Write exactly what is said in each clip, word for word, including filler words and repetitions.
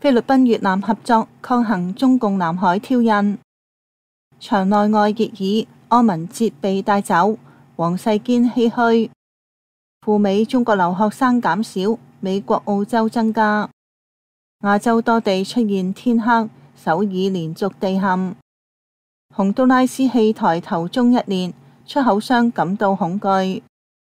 菲律賓越南合作抗衡中共南海挑釁。場內外熱議，柯文哲被帶走，王世堅唏噓。赴美中國留學生減少，美國澳洲增加。亞洲多地出現天黑，首爾連續地陷。洪都拉斯棄台頭中一年，出口商感到恐懼。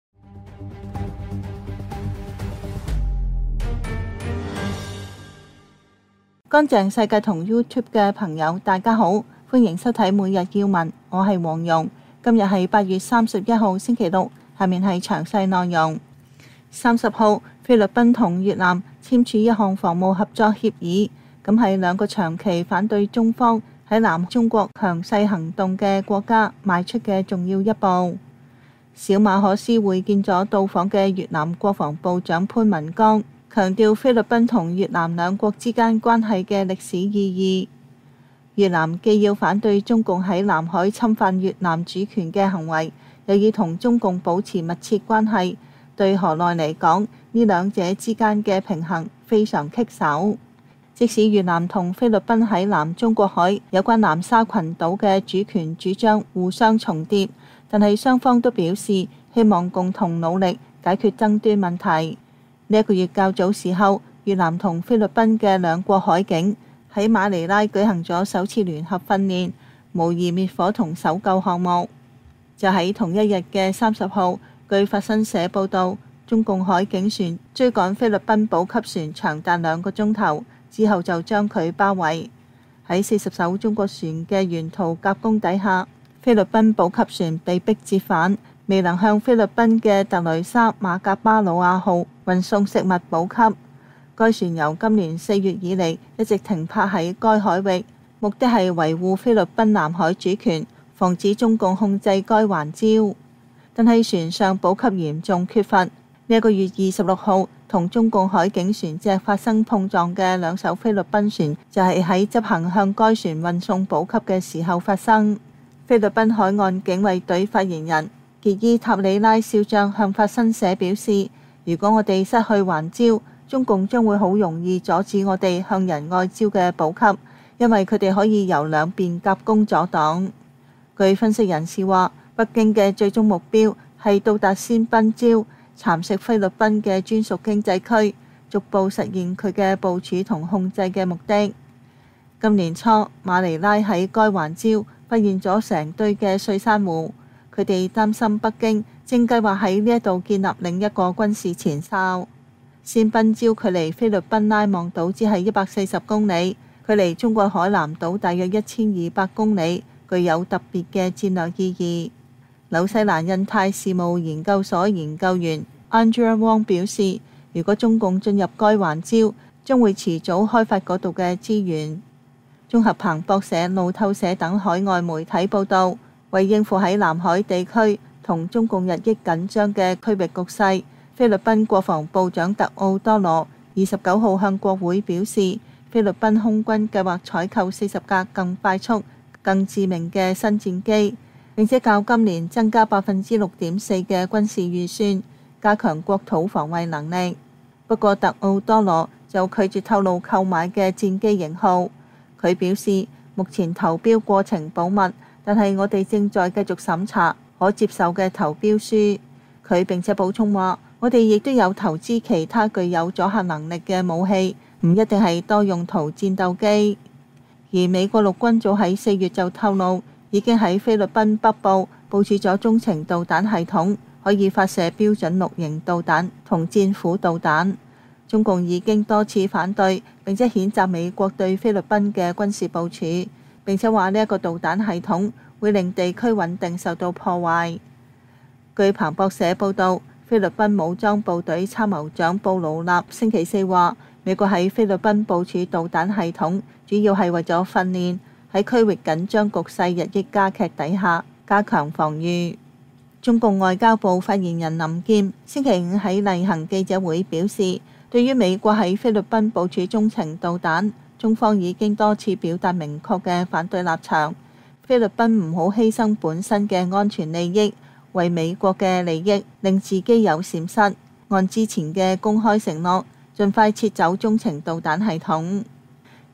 乾淨世界同 YouTube 嘅朋友，大家好，歡迎收睇每日要聞，我係黃蓉。今日係八月三十一號星期六，下面係詳細內容。三十號，菲律賓同越南簽署一項防務合作協議，咁係兩個長期反對中方喺南中國強勢行動嘅國家邁出嘅重要一步。小馬可斯會見咗到訪嘅越南國防部長潘文江，強調菲律賓同越南兩國之間關係嘅歷史意義。越南既要反對中共喺南海侵犯越南主權嘅行為，又要同中共保持密切關係。對河內嚟講，呢兩者之間嘅平衡非常棘手。即使越南同菲律賓喺南中國海有關南沙群島嘅主權主張互相重疊，但係雙方都表示希望共同努力解決爭端問題。呢一個月較早時候，越南同菲律賓嘅兩國海警喺馬尼拉舉行咗首次聯合訓練，模擬滅火同搜救項目。就喺同一日嘅三十號，據法新社報導，中共海警船追趕菲律賓補給船長達兩個鐘頭，之後就將佢包圍。喺四十艘中國船嘅沿途夾攻底下，菲律賓補給船被迫折返，未能向菲律賓嘅特雷莎馬格巴魯亞號運送食物補給。該船由今年四月以嚟一直停泊喺該海域，目的係維護菲律賓南海主權，防止中共控制該環礁。但係船上補給嚴重缺乏。呢一個月二十六號，同中共海警船隻發生碰撞嘅兩艘菲律賓船，就係喺執行向該船運送補給嘅時候發生。菲律賓海岸警衛隊發言人傑伊塔里拉少將向法新社表示，如果我哋失去環礁，中共將會好容易阻止我哋向仁愛礁嘅補給，因為佢哋可以由兩邊夾攻阻擋。據分析人士話，北京嘅最終目標係到達仙賓礁，蠶食菲律賓嘅專屬經濟區，逐步實現佢嘅部署同控制嘅目的。今年初，馬尼拉喺該環礁發現咗成堆嘅碎珊瑚，佢哋擔心北京正計劃喺呢一度建立另一個軍事前哨。仙賓礁距離菲律賓拉望島只係一百四十公里，距離中國海南島大約一千二百公里，具有特別嘅戰略意義。紐西蘭印太事務研究所研究員 Andrea Wong 表示，如果中共進入該環礁，將會遲早開發嗰度嘅資源。綜合彭博社、路透社等海外媒體報導，為應付喺南海地區同中共日益緊張嘅區域局勢，菲律賓國防部長特奧多羅二十九號向國會表示，菲律賓空軍計劃採購四十架更快速、更致命嘅新戰機，並且較今年增加百分之六點四嘅軍事預算，加強國土防衛能力。不過，特奧多羅就拒絕透露購買嘅戰機型號。佢表示，目前投標過程保密，但係我哋正在繼續審查可接受嘅投標書。佢並且補充話，我哋亦都有投資其他具有阻嚇能力嘅武器，唔一定係多用途戰鬥機。而美國陸軍早喺四月就透露，已經喺菲律賓北部部署咗中程導彈系統，可以發射標準六型導彈同戰斧導彈。中共已經多次反對並且譴責美國對菲律賓嘅軍事部署，並且話呢一個導彈系統會令地區穩定受到破壞。據彭博社報導，菲律賓武裝部隊參謀長布魯納星期四話，美國喺菲律賓部署導彈系統，主要係為咗訓練喺區域緊張局勢日益加劇底下加強防禦。中共外交部發言人林劍星期五喺例行記者會表示，對於美國喺菲律賓部署中程導彈，中方已經多次表達明確嘅反對立場。菲律賓唔好犧牲本身嘅安全利益，為美國嘅利益令自己有閃失。按之前嘅公開承諾，盡快撤走中程導彈系統。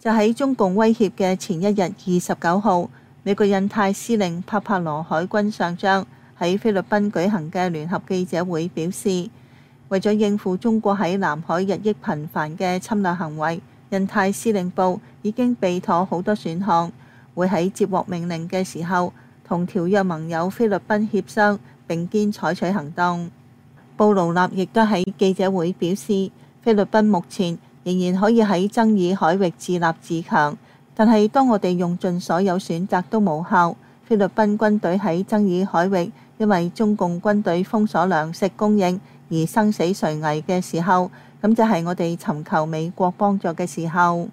就喺中共威脅嘅前一日二十九號，美國印太司令帕帕羅海軍上將喺菲律賓舉行嘅聯合記者會表示，為咗應付中國喺南海日益頻繁嘅侵略行為，印太司令部已經備妥好多選項，會喺接獲命令嘅時候同條約盟友菲律賓協商，並肩採取行動。布勞納亦都喺記者會表示，菲律賓目前仍然可以喺爭議海域自立自強，但係當我哋用盡所有選擇都無效，菲律賓軍隊喺爭議海域因為中共軍隊封鎖糧食供應而生死垂危嘅時候，咁就係我哋尋求美國幫助嘅時候。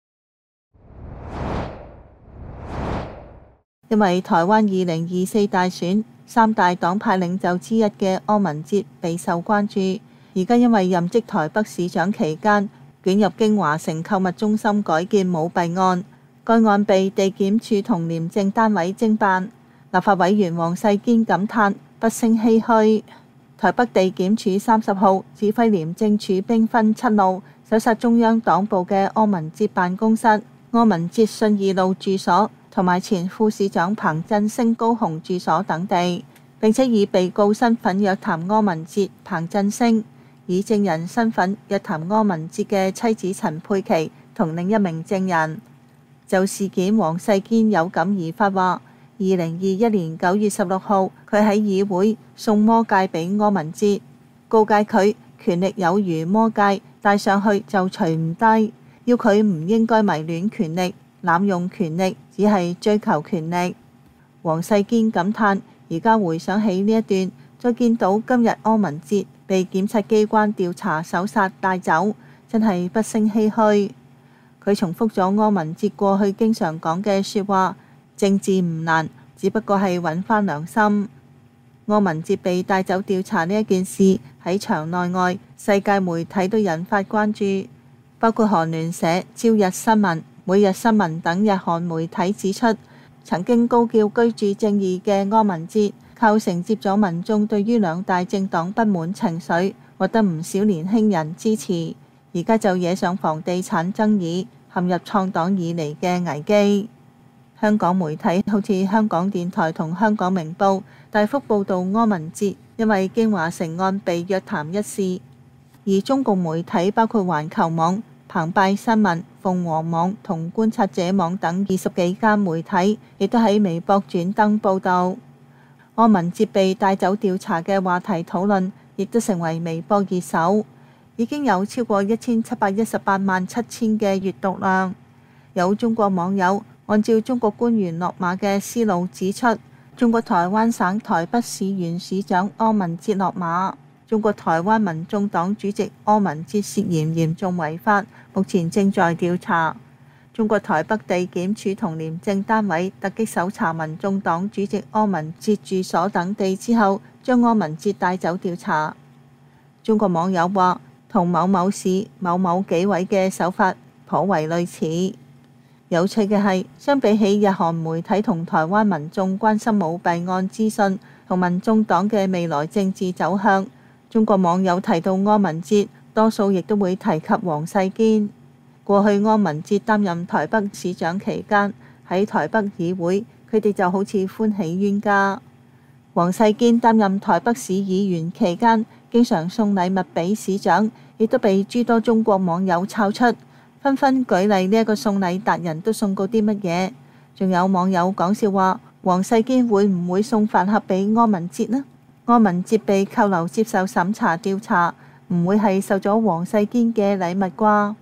因為台灣二零二四大選三大黨派領袖之一嘅柯文哲備受關注，而家因為任職台北市長期間捲入京華城購物中心改建舞弊案，該案被地檢署同廉政單位偵辦。立法委員黃世堅感嘆不勝唏噓。台北地檢署三十號指揮廉政署兵分七路搜查中央黨部嘅柯文哲辦公室、柯文哲信義路住所同埋前副市長彭振聲高雄住所等地，並且以被告身份約談柯文哲、彭振聲，以證人身份約談柯文哲嘅妻子陳佩琪同另一名證人。就事件，黃世堅有感而發話：二零二一年九月十六號，佢喺議會送魔戒俾柯文哲，告誡佢權力有如魔戒，戴上去就除唔低，要佢唔應該迷戀權力、濫用權力，只係追求權力。黃世堅感嘆：而家回想起呢一段，再見到今日柯文哲被檢察機關調查、搜殺、帶走，真係不勝唏噓。佢重複咗柯文哲過去經常講嘅説話：政治唔難，只不過係揾翻良心。柯文哲被帶走調查呢一件事喺場內外世界媒體都引發關注，包括韓聯社、朝日新聞、每日新聞等日韓媒體指出，曾經高叫居住正義嘅柯文哲，靠承接咗民眾對於兩大政黨不滿情緒，獲得唔少年輕人支持。而家就惹上房地產爭議，陷入創黨以嚟嘅危機。香港媒體好似香港電台同香港明報大幅報導柯文哲因為京華城案被約談一事，而中共媒體包括環球網、澎湃新聞、鳳凰網同觀察者網等二十幾間媒體亦都喺微博轉登報導。柯文哲被帶走調查嘅話題討論亦都成為微博熱搜，已經有超過一千七百一十八萬七千嘅閱讀量。有中國網友按照中國官員落馬嘅思路指出，中國台灣省台北市原市長柯文哲落馬，中國台灣民眾黨主席柯文哲涉嫌嚴重違法，目前正在調查。中國台北地檢署同廉政單位突擊搜查民眾黨主席柯文哲住所等地之後，將柯文哲帶走調查。中國網友話，同某某市某某紀委嘅手法頗為類似。有趣嘅係，相比起日韓媒體同台灣民眾關心舞弊案資訊同民眾黨嘅未來政治走向，中國網友提到柯文哲，多數亦都會提及黃世堅。過去柯文哲擔任台北市長期間，喺台北議會，佢哋就好似歡喜冤家。黃世堅擔任台北市議員期間，經常送禮物俾市長，亦都被諸多中國網友抄出，紛紛舉例呢一個送禮達人都送過啲乜嘢。仲有網友講笑話，黃世堅會唔會送飯盒俾柯文哲呢？柯文哲被扣留接受審查調查，唔會係受咗黃世堅嘅禮物啩？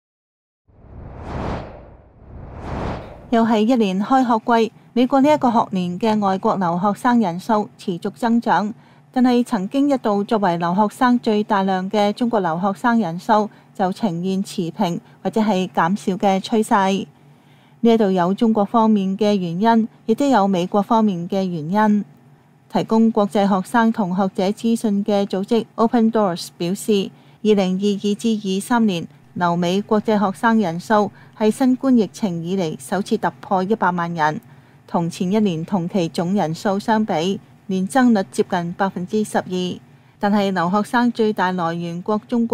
又係一年開學季，美國呢一個學年嘅外國留學生人數持續增長，但係曾經一度作為留學生最大量嘅中國留學生人數就呈現持平或者係減少嘅趨勢。呢一度有中國方面嘅原因，亦都有美國方面嘅原因。提供國際學生同學者資訊嘅組織 Open Doors 表示，二零二二至二三年留美國際學生人數係新冠疫情以嚟首次突破一百萬人，同前一年同期總人數相比，年增率接近百分之十二。但係留學生最大來源國中國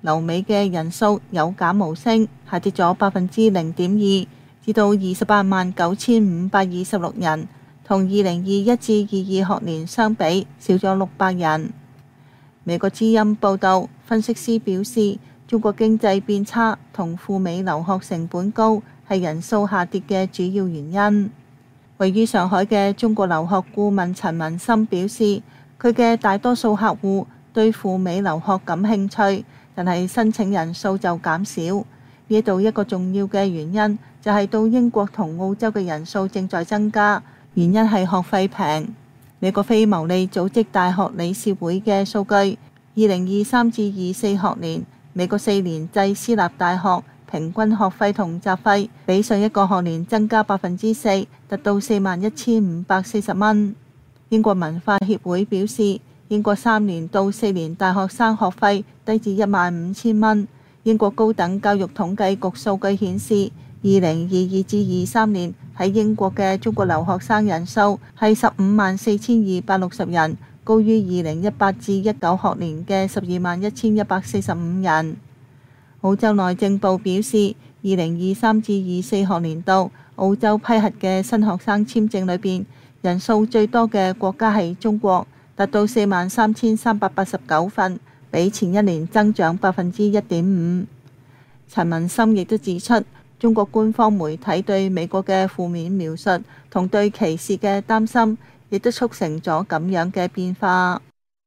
留美嘅人數有減無升，下跌咗百分之零點二，至到二十八萬九千五百二十六人，同二零二一至二二學年相比少咗六百人。美國之音報導，分析師表示，中國經濟變差同赴美留學成本高係人數下跌嘅主要原因。位於上海嘅中國留學顧問陳文森表示，佢嘅大多數客戶對赴美留學感興趣，但係申請人數就減少。呢度一個重要嘅原因就係到英國同澳洲嘅人數正在增加，原因係學費平。美國非牟利組織大學理事會嘅數據，二零二三至二四學年美國四年制私立大學平均學費同雜費比上一個學年增加百分之四，達到四萬一千五百四十蚊。英國文化協會表示，英國三年到四年大學生學費低至一萬五千蚊。英國高等教育統計局數據顯示，二零二二至二三年喺英國嘅中國留學生人數係十五萬四千二百六十人，高於二零一八至一九學年嘅十二萬一千一百四十五人。澳洲內政部表示，二零二三至二四學年度澳洲批核嘅新學生簽證裏邊，人數最多嘅國家係中國，達到四萬三千三百八十九份，比前一年增長百分之一點五。陳文森亦都指出，中國官方媒體對美國嘅負面描述同對歧視嘅擔心，亦都促成咗咁樣嘅變化。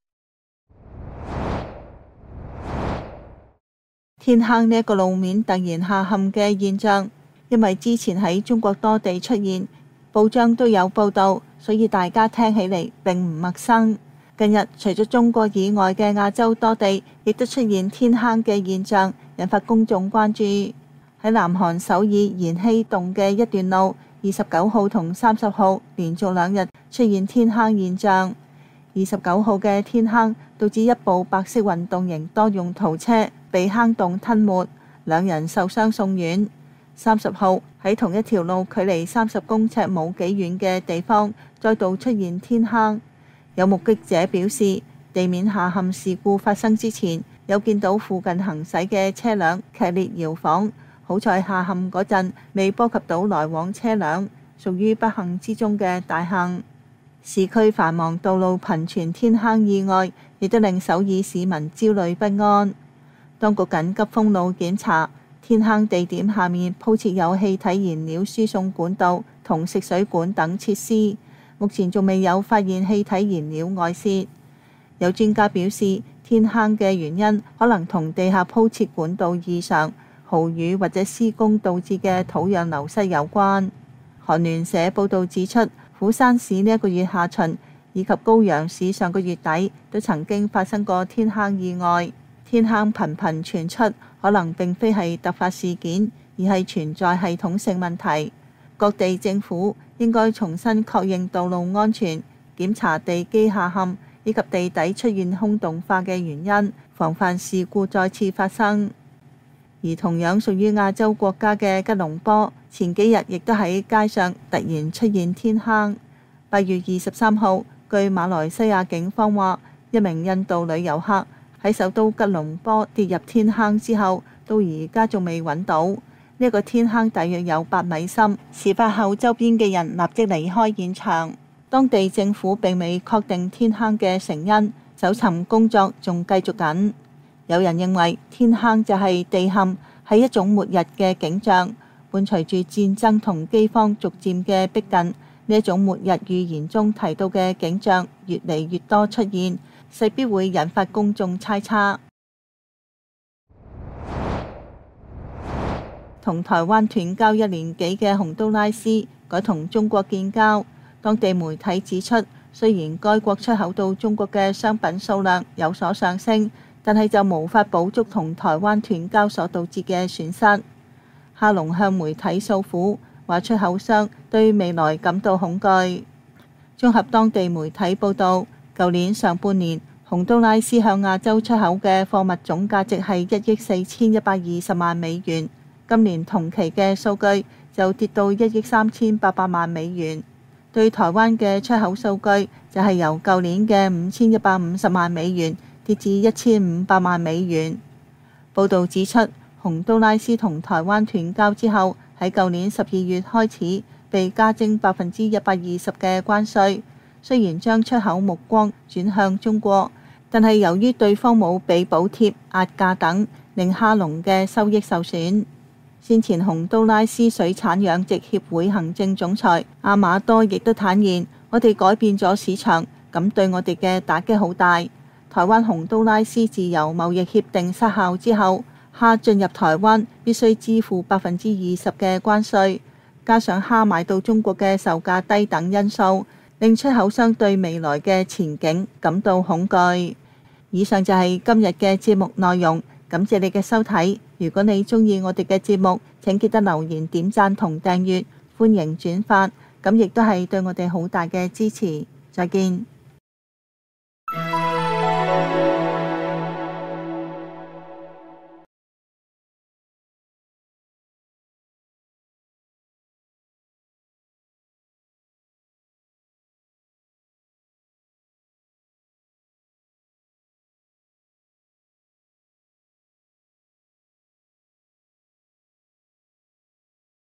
天坑呢一個路面突然下陷嘅現象，因為之前喺中國多地出現，報章都有報導，所以大家聽起嚟並唔陌生。近日除咗中國以外嘅亞洲多地，亦都出現天坑嘅現象，引發公眾關注。喺南韓首爾延禧洞嘅一段路，二十九號同三十號連續兩日出現天坑現象。二十九號嘅天坑導致一部白色運動型多用途車被坑洞吞沒，兩人受傷送院。三十號喺同一條路距離三十公尺冇幾遠嘅地方再度出現天坑。有目擊者表示，地面下陷事故發生之前，有見到附近行駛嘅車輛劇烈搖晃，好在下陷嗰陣未波及到來往車輛，屬於不幸之中嘅大幸。市區繁忙道路頻傳天坑意外，亦都令首爾市民焦慮不安。當局緊急封路檢查，天坑地點下面鋪設有氣體燃料輸送管道同食水管等設施，目前仲未有發現氣體燃料外泄。有專家表示，天坑嘅原因可能同地下鋪設管道異常、豪雨或者施工導致嘅土壤流失有關。韓聯社報導指出，釜山市呢一個月下旬以及高陽市上個月底都曾經發生過天坑意外。天坑頻頻傳出，可能並非係突發事件，而係存在系統性問題。各地政府應該重新確認道路安全，檢查地基下陷以及地底出現空洞化嘅原因，防範事故再次發生。而同樣屬於亞洲國家嘅吉隆坡，前幾日亦都喺街上突然出現天坑。八月二十三號，據馬來西亞警方話，一名印度女遊客喺首都吉隆坡跌入天坑之後，到而家仲未揾到。呢、這、一個天坑大約有八米深，事發後周邊嘅人立即離開現場。當地政府並未確定天坑嘅成因，搜尋工作仲繼續緊。有人認為天坑就係地陷，係一種末日嘅景象，伴隨住戰爭同饑荒逐漸嘅逼近，呢一種末日預言中提到嘅景象越嚟越多出現，勢必會引發公眾猜測。同台灣斷交一年幾嘅洪都拉斯改同中國建交，當地媒體指出，雖然該國出口到中國嘅商品數量有所上升，但係就無法補足同台灣斷交所導致嘅損失。哈龍向媒體訴苦，話出口商對未來感到恐懼。綜合當地媒體報導，舊年上半年洪都拉斯向亞洲出口嘅貨物總價值係一億四千一百二十萬美元，今年同期嘅數據就跌到一億三千八百萬美元。對台灣嘅出口數據就係由舊年嘅五千一百五十萬美元跌至一千五百萬美元。 報導指出，洪都拉斯同台灣斷交之後，喺舊年十二月開始被加徵百分之一百二十嘅關稅。雖然將出口目光轉向中國，但係由於對方冇俾補貼、壓價等，令哈農嘅收益受損。先前洪都拉斯水產養殖協會行政總裁阿馬多亦都坦言，我哋改變咗市場，咁對我哋嘅打擊好大。台灣洪都拉斯自由貿易協定失效之後，蝦進入台灣必須支付百分之二十嘅關稅，加上蝦賣到中國嘅售價低等因素，令出口商對未來嘅前景感到恐懼。以上就係今日嘅節目內容，感謝你嘅收睇。如果你鍾意我哋嘅節目，請記得留言、點讚同訂閱，歡迎轉發，咁亦都係對我哋好大嘅支持。再見。